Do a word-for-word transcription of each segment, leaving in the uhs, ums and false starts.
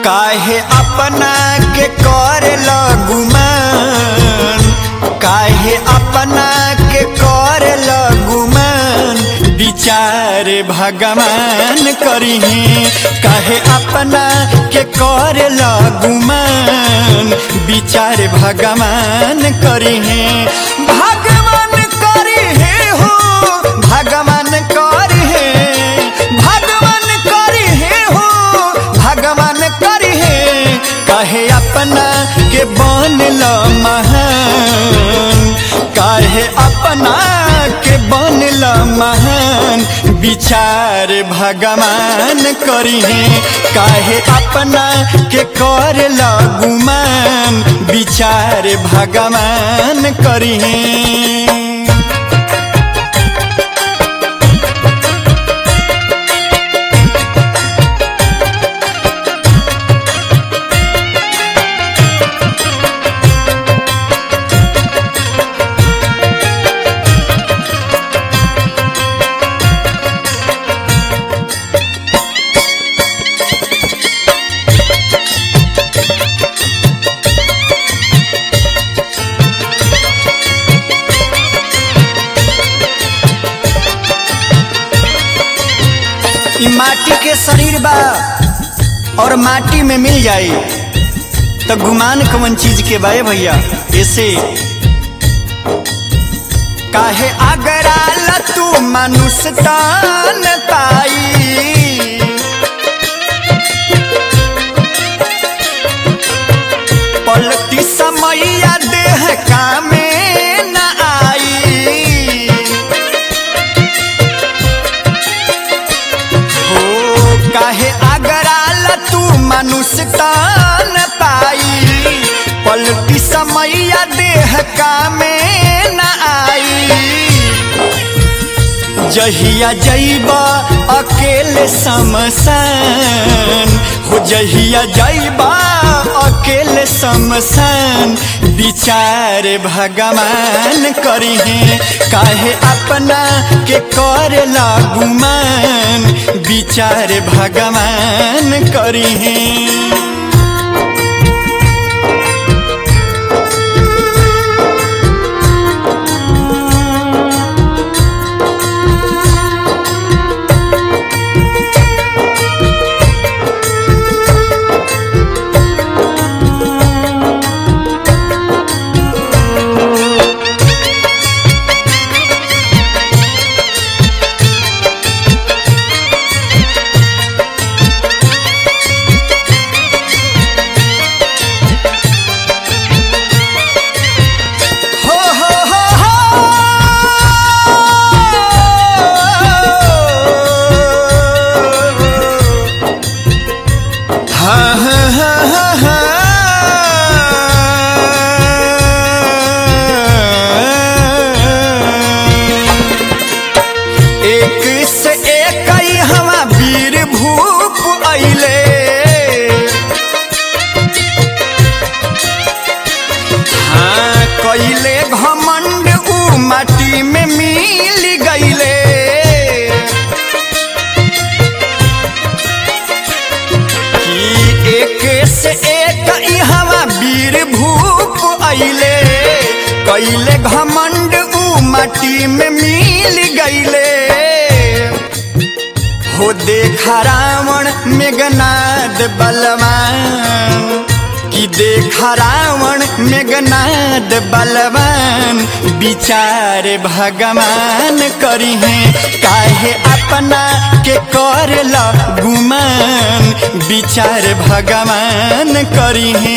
काहे अपना के करे लगुमान, काहे अपना के करे लगुमान, विचार भगवान करिहे। काहे अपना के करे लगुमान, विचार भगवान करिहे। भगवान करिहे हो भगवान करिहे, भगवान करिहे हो भगवान करिहे। काहे अपना के बनल महान, काहे अपना के बनल महान, विचार भगवान करिहे। काहे अपना के करे लगुमान, विचार भगवान करिहे। ई माटी के शरीर बा और माटी में मिल जाई तो गुमान कौन चीज के बाए भैया। ऐसे काहे अगराल तू मनुष्य तान पाई, पलटी समैया देह कामे न आई। काहे अगराल तू मनुष्य तान पाई, पलटी समैया देह कामे न आई। जहिया जइबा अकेले शमशान हो, जहिया जइबा अकेले शमशान, विचार भगवान करिहे। काहे अपना के करे लगुमान, विचार भगवान करिहे। कैले घमंड ऊ माटी में मिल गईले, कि एक से एक इहवा वीर भूप अइले। कैले घमंड ऊ माटी में मिल गईले हो। देखा रावण मेघनाद बलवान, कि देखा रावण मेघनाद बलवान, विचार भगवान करिहे। काहे अपना के करे लगुमान, विचार भगवान करिहे।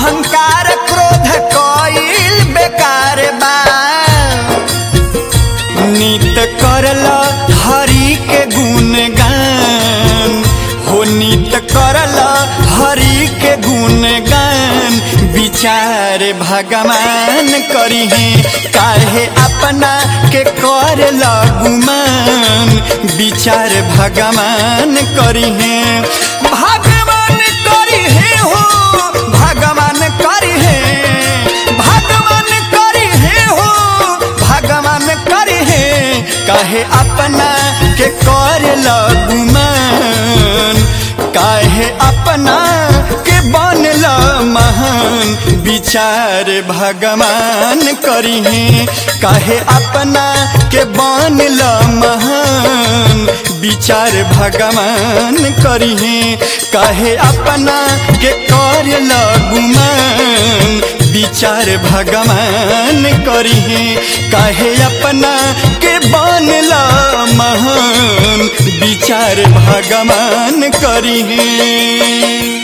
अहंकार क्रोध कईल बेकार बा नित करल हरि के गुणगान हो नित करल हरि के गुणगान विचार भगवान करिहे काहे अपना के कर गुमान विचार भगवान करिहे भगवान करिहे हो भगवान करिहे भगवान करिहे हो भगवान करिहे काहे अपना के कर गुमान काहे अपना के बनल महान विचार भगवान करिहे काहे अपना के बनल महान विचार भगवान करिहे काहे अपना के करल गुमान विचार भगवान करिहे काहे अपना के बनल महान विचार भगवान करिहे।